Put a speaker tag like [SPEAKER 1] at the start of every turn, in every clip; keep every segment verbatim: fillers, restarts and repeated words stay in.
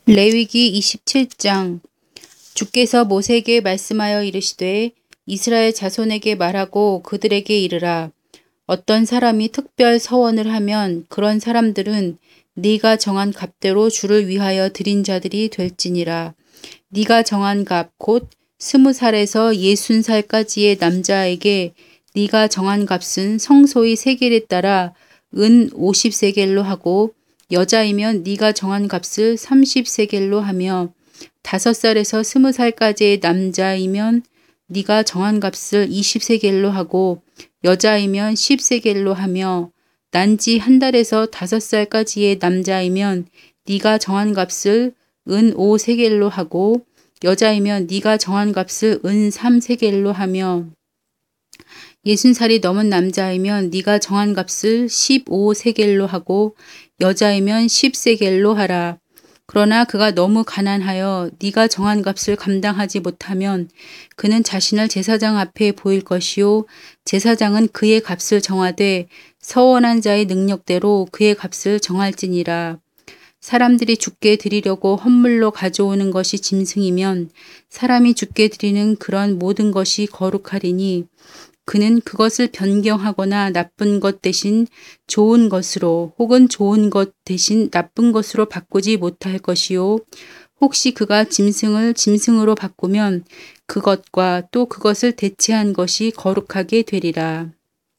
[SPEAKER 1] 레위기 이십칠 장. 주께서 모세에게 말씀하여 이르시되 이스라엘 자손에게 말하고 그들에게 이르라. 어떤 사람이 특별 서원을 하면 그런 사람들은 네가 정한 값대로 주를 위하여 드린 자들이 될지니라. 네가 정한 값 곧 스무 살에서 예순 살까지의 남자에게 네가 정한 값은 성소의 세겔에 따라 은 오십 세겔로 하고 여자이면 네가 정한 값을 삼십 세겔로 하며 다섯 살에서 스무 살까지의 남자이면 네가 정한 값을 이십 세겔로 하고 여자이면 십 세겔로 하며 난지 한 달에서 다섯 살까지의 남자이면 네가 정한 값을 은 오 세겔로 하고 여자이면 네가 정한 값을 은 삼 세겔로 하며 예순 살이 넘은 남자이면 네가 정한 값을 십오 세겔로 하고 여자이면 십 세겔로 하라. 그러나 그가 너무 가난하여 네가 정한 값을 감당하지 못하면 그는 자신을 제사장 앞에 보일 것이요 제사장은 그의 값을 정하되 서원한 자의 능력대로 그의 값을 정할지니라. 사람들이 주께 드리려고 헌물로 가져오는 것이 짐승이면 사람이 주께 드리는 그런 모든 것이 거룩하리니 그는 그것을 변경하거나 나쁜 것 대신 좋은 것으로 혹은 좋은 것 대신 나쁜 것으로 바꾸지 못할 것이요. 혹시 그가 짐승을 짐승으로 바꾸면 그것과 또 그것을 대체한 것이 거룩하게 되리라.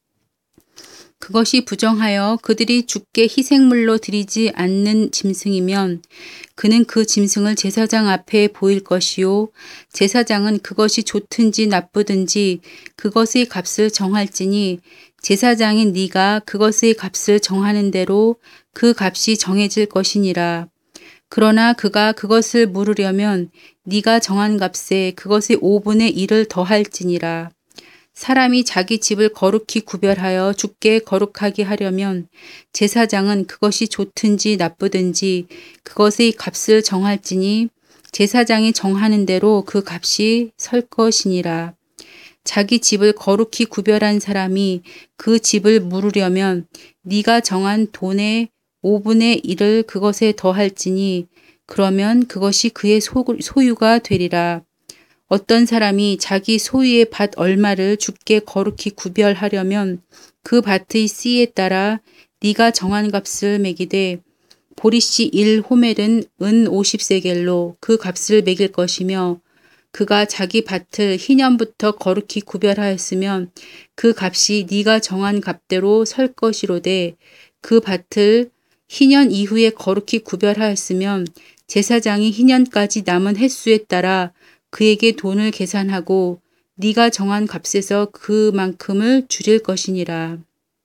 [SPEAKER 1] 그것이 부정하여 그들이 주께 희생물로 드리지 않는 짐승이면 그는 그 짐승을 제사장 앞에 보일 것이요 제사장은 그것이 좋든지 나쁘든지 그것의 값을 정할지니 제사장인 네가 그것의 값을 정하는 대로 그 값이 정해질 것이니라. 그러나 그가 그것을 물으려면 네가 정한 값에 그것의 오분의 일을 더할지니라. 사람이 자기 집을 거룩히 구별하여 주께 거룩하게 하려면 제사장은 그것이 좋든지 나쁘든지 그것의 값을 정할지니 제사장이 정하는 대로 그 값이 설 것이니라. 자기 집을 거룩히 구별한 사람이 그 집을 물으려면 네가 정한 돈의 오분의 일을 그것에 더할지니 그러면 그것이 그의 소유가 되리라. 어떤 사람이 자기 소유의 밭 얼마를 주께 거룩히 구별하려면 그 밭의 씨에 따라 네가 정한 값을 매기되 보리씨 일 호멜은 은 오십 세겔로 그 값을 매길 것이며 그가 자기 밭을 희년부터 거룩히 구별하였으면 그 값이 네가 정한 값대로 설 것이로되 그 밭을 희년 이후에 거룩히 구별하였으면 제사장이 희년까지 남은 횟수에 따라 그에게 돈을 계산하고 네가 정한 값에서 그만큼을 줄일 것이니라.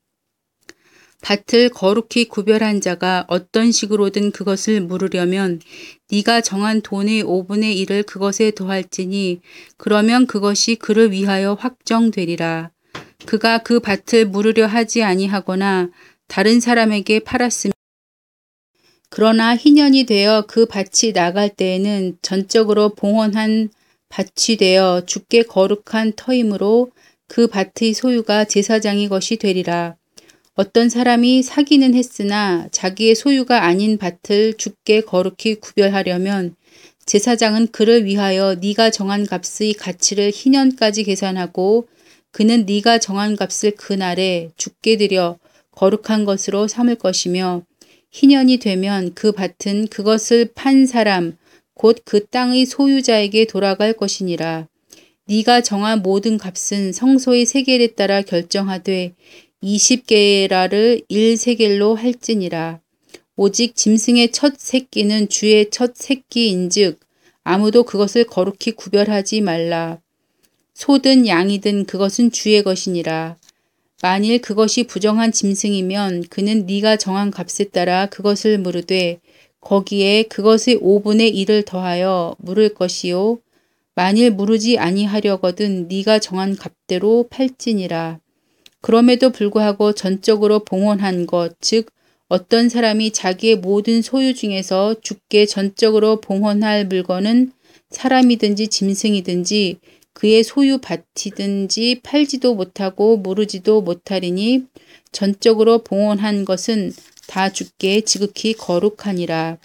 [SPEAKER 1] 밭을 거룩히 구별한 자가 어떤 식으로든 그것을 물으려면 네가 정한 돈의 오분의 일을 그것에 더할지니 그러면 그것이 그를 위하여 확정되리라. 그가 그 밭을 물으려 하지 아니하거나 다른 사람에게 팔았으면 그러나 희년이 되어 그 밭이 나갈 때에는 전적으로 봉헌한 밭이 되어 주께 거룩한 터이므로 그 밭의 소유가 제사장의 것이 되리라. 어떤 사람이 사기는 했으나 자기의 소유가 아닌 밭을 주께 거룩히 구별하려면 제사장은 그를 위하여 네가 정한 값의 가치를 희년까지 계산하고 그는 네가 정한 값을 그날에 주께 드려 거룩한 것으로 삼을 것이며 희년이 되면 그 밭은 그것을 판 사람 곧 그 땅의 소유자에게 돌아갈 것이니라. 네가 정한 모든 값은 성소의 세겔에 따라 결정하되 이십 게라를 일 세겔로 할지니라. 오직 짐승의 첫 새끼는 주의 첫 새끼인즉 아무도 그것을 거룩히 구별하지 말라. 소든 양이든 그것은 주의 것이니라. 만일 그것이 부정한 짐승이면 그는 네가 정한 값에 따라 그것을 물으되 거기에 그것의 오분의 일을 더하여 물을 것이요 만일 물으지 아니하려거든 네가 정한 값대로 팔지니라. 그럼에도 불구하고 전적으로 봉헌한 것, 즉 어떤 사람이 자기의 모든 소유 중에서 주께 전적으로 봉헌할 물건은 사람이든지 짐승이든지 그의 소유 밭이든지 팔지도 못하고 모르지도 못하리니 전적으로 봉헌한 것은 다 주께 지극히 거룩하니라.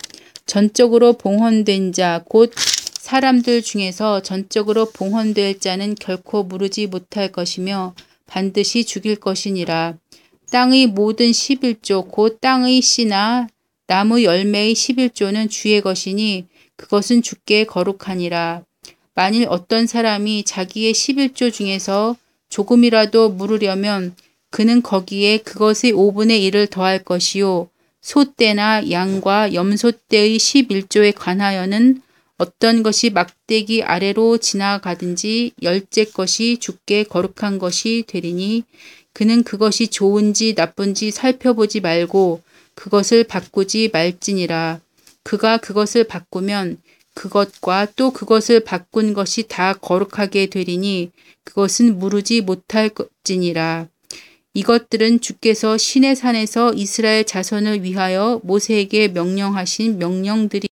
[SPEAKER 1] 전적으로 봉헌된 자 곧 사람들 중에서 전적으로 봉헌될 자는 결코 무르지 못할 것이며 반드시 죽일 것이니라. 땅의 모든 십일조 곧 땅의 씨나 나무 열매의 십일조는 주의 것이니 그것은 주께 거룩하니라. 만일 어떤 사람이 자기의 십일조 중에서 조금이라도 물으려면 그는 거기에 그것의 오분의 일을 더할 것이요 소떼나 양과 염소떼의 십일조에 관하여는 어떤 것이 막대기 아래로 지나가든지 열째 것이 주께 거룩한 것이 되리니 그는 그것이 좋은지 나쁜지 살펴보지 말고 그것을 바꾸지 말지니라. 그가 그것을 바꾸면 그것과 또 그것을 바꾼 것이 다 거룩하게 되리니 그것은 무르지 못할 것이니라. 이것들은 주께서 시내 산에서 이스라엘 자손을 위하여 모세에게 명령하신 명령들이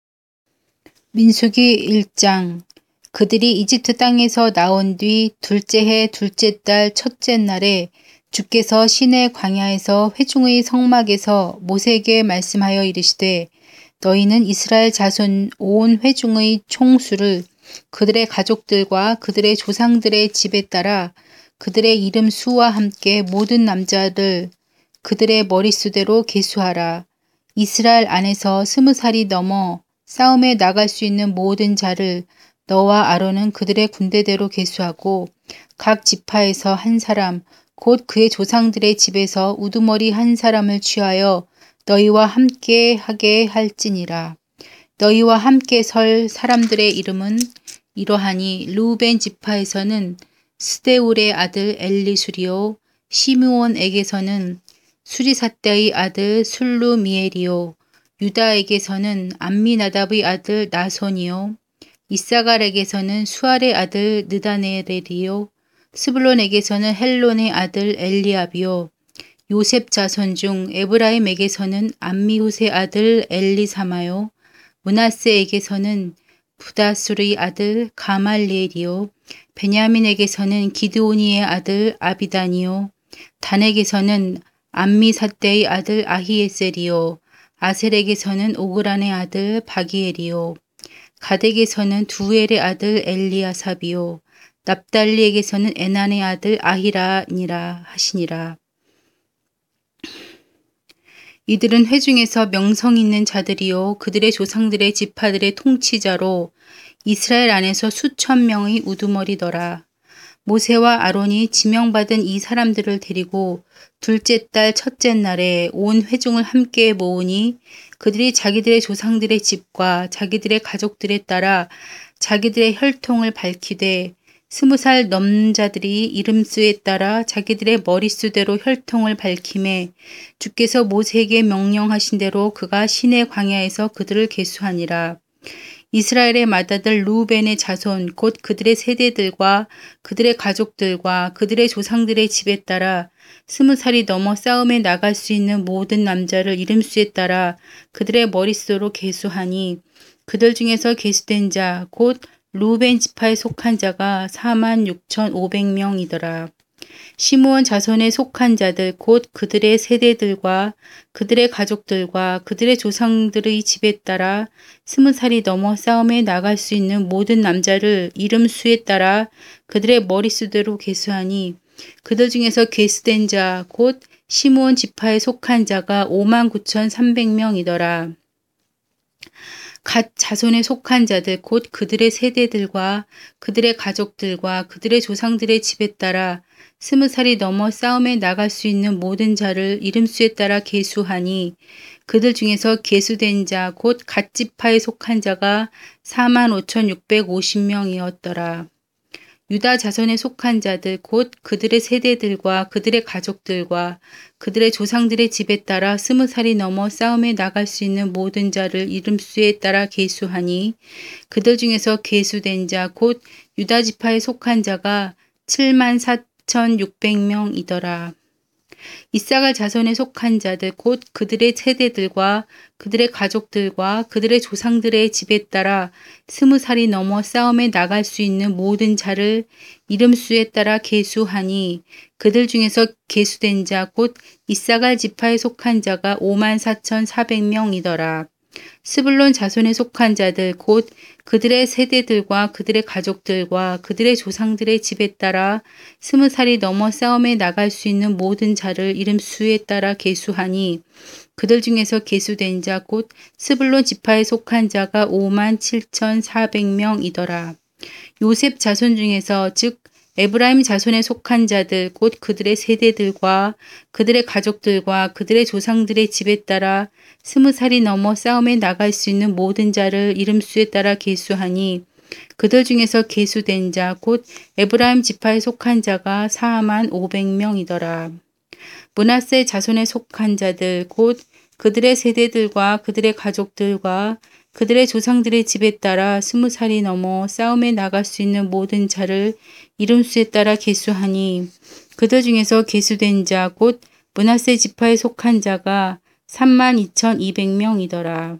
[SPEAKER 1] 민수기 일 장. 그들이 이집트 땅에서 나온 뒤 둘째 해 둘째 달 첫째 날에 주께서 시내 광야에서 회중의 성막에서 모세에게 말씀하여 이르시되 너희는 이스라엘 자손 온 회중의 총수를 그들의 가족들과 그들의 조상들의 집에 따라 그들의 이름 수와 함께 모든 남자를 그들의 머릿수대로 계수하라. 이스라엘 안에서 스무 살이 넘어 싸움에 나갈 수 있는 모든 자를 너와 아론은 그들의 군대대로 계수하고 각 지파에서 한 사람 곧 그의 조상들의 집에서 우두머리 한 사람을 취하여 너희와 함께 하게 할지니라. 너희와 함께 설 사람들의 이름은 이러하니 르우벤 지파에서는 스데울의 아들 엘리수리요 시므온에게서는 수리삿대의 아들 술루미엘이요 유다에게서는 암미나답의 아들 나손이요 이사갈에게서는 수알의 아들 느다네렐이요 스불론에게서는 헬론의 아들 엘리압이요 요셉 자손 중 에브라임에게서는 암미훗의 아들 엘리사마요 므낫세에게서는 부다술의 아들 가말리엘이요 베냐민에게서는 기드오니의 아들 아비단이요 단에게서는 암미삿대의 아들 아히에셀이요 아셀에게서는 오그란의 아들 바기엘이요 가덱에서는 두엘의 아들 엘리아삽이요 납달리에게서는 에난의 아들 아히라니라 하시니라. 이들은 회중에서 명성 있는 자들이요 그들의 조상들의 지파들의 통치자로 이스라엘 안에서 수천 명의 우두머리더라. 모세와 아론이 지명받은 이 사람들을 데리고 둘째 달 첫째 날에 온 회중을 함께 모으니 그들이 자기들의 조상들의 집과 자기들의 가족들에 따라 자기들의 혈통을 밝히되 스무 살 넘는 자들이 이름수에 따라 자기들의 머릿수대로 혈통을 밝히매 주께서 모세에게 명령하신 대로 그가 시내 광야에서 그들을 계수하니라. 이스라엘의 맏아들 르우벤의 자손 곧 그들의 세대들과 그들의 가족들과 그들의 조상들의 집에 따라 스무 살이 넘어 싸움에 나갈 수 있는 모든 남자를 이름수에 따라 그들의 머릿수로 계수하니 그들 중에서 계수된 자 곧 르우벤 지파에 속한 자가 사만 육천오백 명이더라. 시므온 자손에 속한 자들 곧 그들의 세대들과 그들의 가족들과 그들의 조상들의 집에 따라 스무 살이 넘어 싸움에 나갈 수 있는 모든 남자를 이름 수에 따라 그들의 머릿수대로 계수하니 그들 중에서 계수된 자 곧 시므온 지파에 속한 자가 오만 구천삼백 명이더라. 갓 자손에 속한 자들 곧 그들의 세대들과 그들의 가족들과 그들의 조상들의 집에 따라 스무 살이 넘어 싸움에 나갈 수 있는 모든 자를 이름수에 따라 계수하니 그들 중에서 계수된 자 곧 갓 지파에 속한 자가 사만 오천육백오십 명이었더라. 유다 자손에 속한 자들 곧 그들의 세대들과 그들의 가족들과 그들의 조상들의 집에 따라 스무 살이 넘어 싸움에 나갈 수 있는 모든 자를 이름수에 따라 계수하니 그들 중에서 계수된 자 곧 유다 지파에 속한 자가 칠만 사천육백 명이더라. 이사갈 자손에 속한 자들 곧 그들의 세대들과 그들의 가족들과 그들의 조상들의 집에 따라 스무 살이 넘어 싸움에 나갈 수 있는 모든 자를 이름수에 따라 계수하니 그들 중에서 계수된 자 곧 이사갈 지파에 속한 자가 오만 사천사백 명이더라. 스불론 자손에 속한 자들 곧 그들의 세대들과 그들의 가족들과 그들의 조상들의 집에 따라 스무 살이 넘어 싸움에 나갈 수 있는 모든 자를 이름 수에 따라 계수하니 그들 중에서 계수된 자 곧 스불론 지파에 속한 자가 오만 칠천사백 명이더라. 요셉 자손 중에서 즉 에브라임 자손에 속한 자들 곧 그들의 세대들과 그들의 가족들과 그들의 조상들의 집에 따라 스무 살이 넘어 싸움에 나갈 수 있는 모든 자를 이름수에 따라 계수하니 그들 중에서 계수된 자 곧 에브라임 지파에 속한 자가 사만 오백 명이더라. 므낫세 자손에 속한 자들 곧 그들의 세대들과 그들의 가족들과 그들의 조상들의 집에 따라 스무 살이 넘어 싸움에 나갈 수 있는 모든 자를 이름수에 따라 계수하니 그들 중에서 계수된 자 곧 므낫세 지파에 속한 자가 삼만 이천이백 명이더라.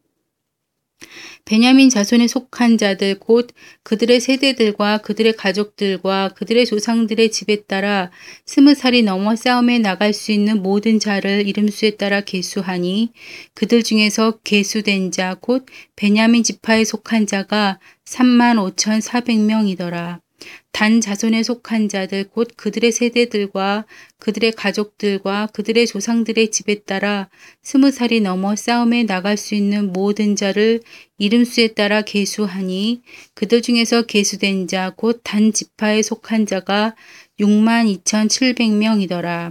[SPEAKER 1] 베냐민 자손에 속한 자들 곧 그들의 세대들과 그들의 가족들과 그들의 조상들의 집에 따라 스무 살이 넘어 싸움에 나갈 수 있는 모든 자를 이름수에 따라 계수하니 그들 중에서 계수된 자 곧 베냐민 지파에 속한 자가 삼만 오천사백 명이더라. 단 자손에 속한 자들 곧 그들의 세대들과 그들의 가족들과 그들의 조상들의 집에 따라 스무 살이 넘어 싸움에 나갈 수 있는 모든 자를 이름수에 따라 계수하니 그들 중에서 계수된 자 곧 단 지파에 속한 자가 육만 이천칠백 명이더라.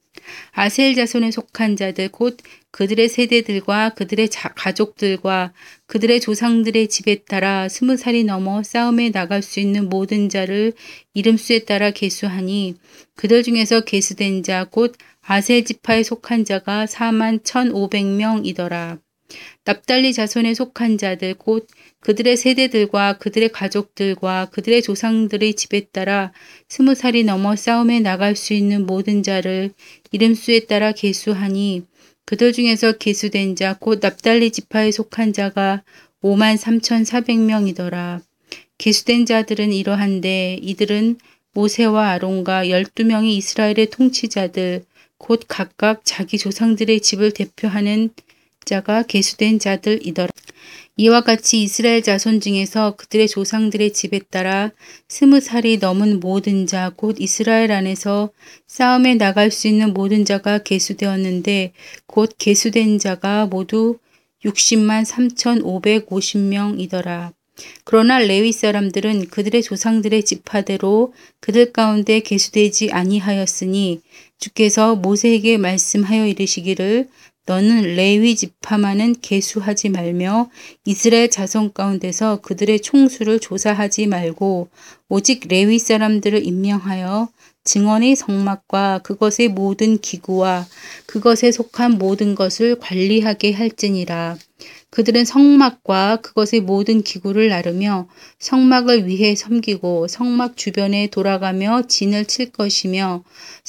[SPEAKER 1] 아셀 자손에 속한 자들 곧 그들의 세대들과 그들의 자, 가족들과 그들의 조상들의 집에 따라 스무 살이 넘어 싸움에 나갈 수 있는 모든 자를 이름수에 따라 계수하니 그들 중에서 계수된 자 곧 아셀 지파에 속한 자가 사만 천오백 명이더라. 납달리 자손에 속한 자들 곧 그들의 세대들과 그들의 가족들과 그들의 조상들의 집에 따라 스무 살이 넘어 싸움에 나갈 수 있는 모든 자를 이름수에 따라 계수하니 그들 중에서 계수된 자 곧 납달리 지파에 속한 자가 오만 삼천사백 명이더라. 계수된 자들은 이러한데 이들은 모세와 아론과 열두 명의 이스라엘의 통치자들 곧 각각 자기 조상들의 집을 대표하는 자가 계수된 자들이더라. 이와 같이 이스라엘 자손 중에서 그들의 조상들의 집에 따라 스무 살이 넘은 모든 자 곧 이스라엘 안에서 싸움에 나갈 수 있는 모든 자가 계수되었는데 곧 계수된 자가 모두 육십만 삼천오백오십 명이더라. 그러나 레위 사람들은 그들의 조상들의 지파대로 그들 가운데 계수되지 아니하였으니 주께서 모세에게 말씀하여 이르시기를 너는 레위 지파만은 계수하지 말며 이스라엘 자손 가운데서 그들의 총수를 조사하지 말고 오직 레위 사람들을 임명하여 증언의 성막과 그것의 모든 기구와 그것에 속한 모든 것을 관리하게 할지니라. 그들은 성막과 그것의 모든 기구를 나르며 성막을 위해 섬기고 성막 주변에 돌아가며 진을 칠 것이며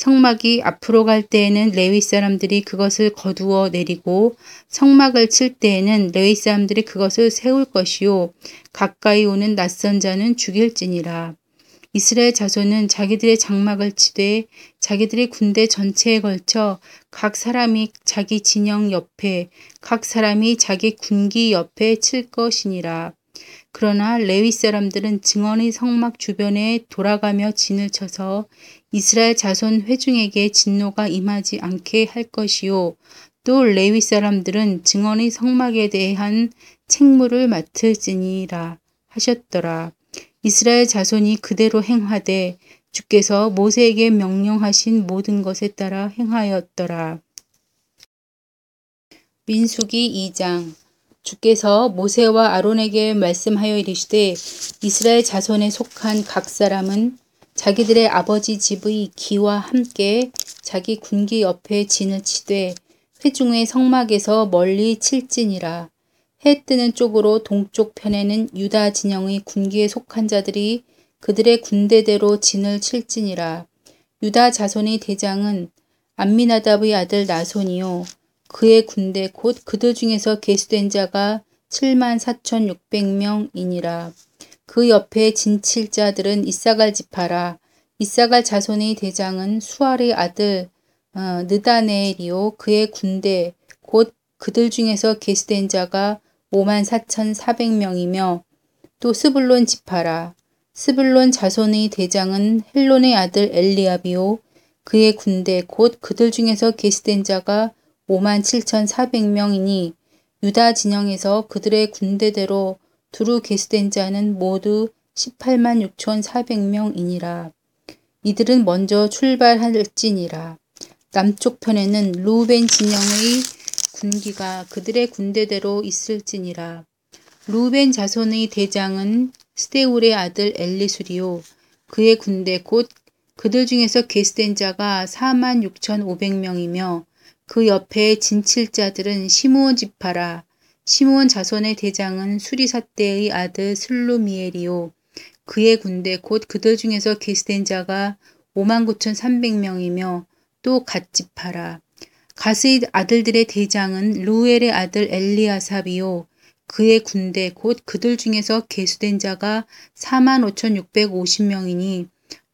[SPEAKER 1] 성막이 앞으로 갈 때에는 레위 사람들이 그것을 거두어 내리고 성막을 칠 때에는 레위 사람들이 그것을 세울 것이요 가까이 오는 낯선 자는 죽일지니라. 이스라엘 자손은 자기들의 장막을 치되 자기들의 군대 전체에 걸쳐 각 사람이 자기 진영 옆에 각 사람이 자기 군기 옆에 칠 것이니라. 그러나 레위 사람들은 증언의 성막 주변에 돌아가며 진을 쳐서 이스라엘 자손 회중에게 진노가 임하지 않게 할 것이요 또 레위 사람들은 증언의 성막에 대한 책무를 맡을지니라 하셨더라. 이스라엘 자손이 그대로 행하되 주께서 모세에게 명령하신 모든 것에 따라 행하였더라. 민수기 이 장. 주께서 모세와 아론에게 말씀하여 이르시되 이스라엘 자손에 속한 각 사람은 자기들의 아버지 집의 기와 함께 자기 군기 옆에 진을 치되 회중의 성막에서 멀리 칠지니라. 해 뜨는 쪽으로 동쪽 편에는 유다 진영의 군기에 속한 자들이 그들의 군대대로 진을 칠지니라. 유다 자손의 대장은 암미나답의 아들 나손이요 그의 군대 곧 그들 중에서 계수된 자가 칠만 사천육백 명이니라. 그 옆에 진칠 자들은 이사갈 지파라. 이사갈 자손의 대장은 수알의 아들 어, 느다네엘이요 그의 군대 곧 그들 중에서 계수된 자가 오만 사천사백 명이며 또 스불론 지파라. 스불론 자손의 대장은 헬론의 아들 엘리압이요 그의 군대 곧 그들 중에서 계수된 자가 오만 칠천사백 명이니 유다 진영에서 그들의 군대대로 두루 계수된 자는 모두 십팔만 육천사백 명이니라. 이들은 먼저 출발할지니라. 남쪽 편에는 루벤 진영의 군기가 그들의 군대대로 있을지니라. 루벤 자손의 대장은 스데울의 아들 엘리술이요 그의 군대 곧 그들 중에서 계수된 자가 사만 육천오백 명이며 그 옆에 진칠자들은 시므온 지파라. 시므온 자손의 대장은 수리사대의 아들 슬루미엘이요 그의 군대 곧 그들 중에서 계수된 자가 오만 구천삼백 명이며 또 갓지파라. 갓의 아들들의 대장은 루엘의 아들 엘리아삽이요 그의 군대 곧 그들 중에서 계수된 자가 사만 오천육백오십 명이니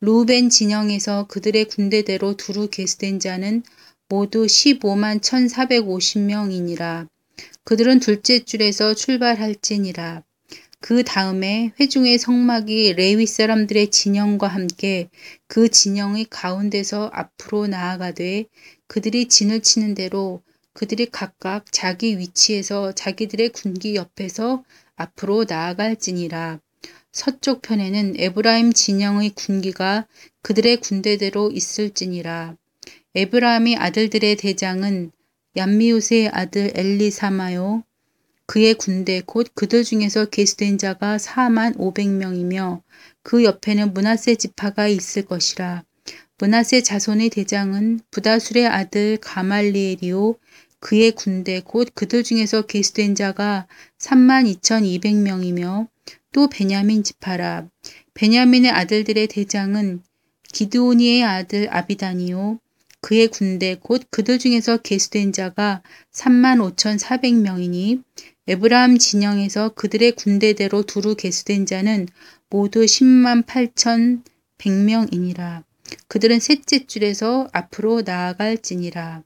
[SPEAKER 1] 루벤 진영에서 그들의 군대대로 두루 계수된 자는 모두 십오만 천사백오십 명이니라. 그들은 둘째 줄에서 출발할지니라. 그 다음에 회중의 성막이 레위 사람들의 진영과 함께 그 진영의 가운데서 앞으로 나아가되 그들이 진을 치는 대로 그들이 각각 자기 위치에서 자기들의 군기 옆에서 앞으로 나아갈지니라. 서쪽 편에는 에브라임 진영의 군기가 그들의 군대대로 있을지니라. 에브라임의 아들들의 대장은 얌미우스의 아들 엘리사마요 그의 군대 곧 그들 중에서 계수된 자가 사만 오백 명이며 그 옆에는 므낫세 지파가 있을 것이라. 므낫세 자손의 대장은 부다술의 아들 가말리엘이요 그의 군대 곧 그들 중에서 계수된 자가 삼만 이천이백 명이며 또 베냐민 지파라. 베냐민의 아들들의 대장은 기드오니의 아들 아비단이요 그의 군대 곧 그들 중에서 계수된 자가 삼만 오천사백 명이니 에브라임 진영에서 그들의 군대대로 두루 계수된 자는 모두 십만 팔천백 명이니라. 그들은 셋째 줄에서 앞으로 나아갈지니라.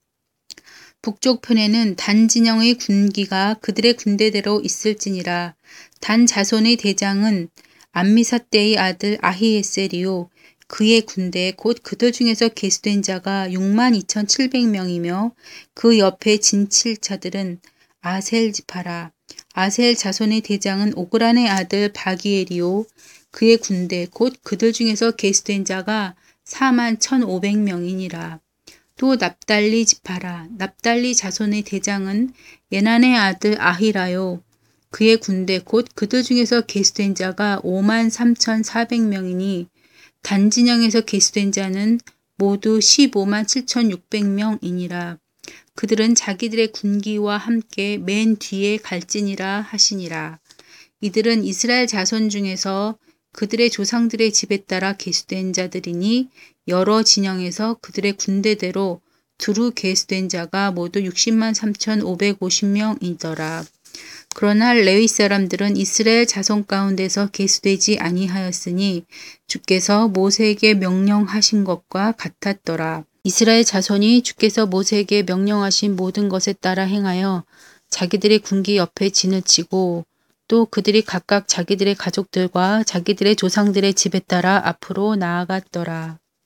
[SPEAKER 1] 북쪽 편에는 단 진영의 군기가 그들의 군대대로 있을지니라. 단 자손의 대장은 암미사대의 아들 아히에셀이요 그의 군대 곧 그들 중에서 계수된 자가 육만 이천칠백 명이며 그 옆에 진칠자들은 아셀 지파라. 아셀 자손의 대장은 오그란의 아들 바기엘이요 그의 군대 곧 그들 중에서 계수된 자가 사만 천오백 명이니라. 또 납달리 지파라. 납달리 자손의 대장은 예난의 아들 아히라요 그의 군대 곧 그들 중에서 계수된 자가 오만 삼천사백 명이니 단진영에서 계수된 자는 모두 십오만 칠천육백 명이니라. 그들은 자기들의 군기와 함께 맨 뒤에 갈지니라 하시니라. 이들은 이스라엘 자손 중에서 그들의 조상들의 집에 따라 계수된 자들이니 여러 진영에서 그들의 군대대로 두루 계수된 자가 모두 육십만 삼천오백오십 명이더라. 그러나 레위 사람들은 이스라엘 자손 가운데서 계수되지 아니하였으니 주께서 모세에게 명령하신 것과 같았더라. 이스라엘 자손이 주께서 모세에게 명령하신 모든 것에 따라 행하여 자기들의 군기 옆에 진을 치고 또 그들이 각각 자기들의 가족들과 자기들의 조상들의 집에 따라 앞으로 나아갔더라.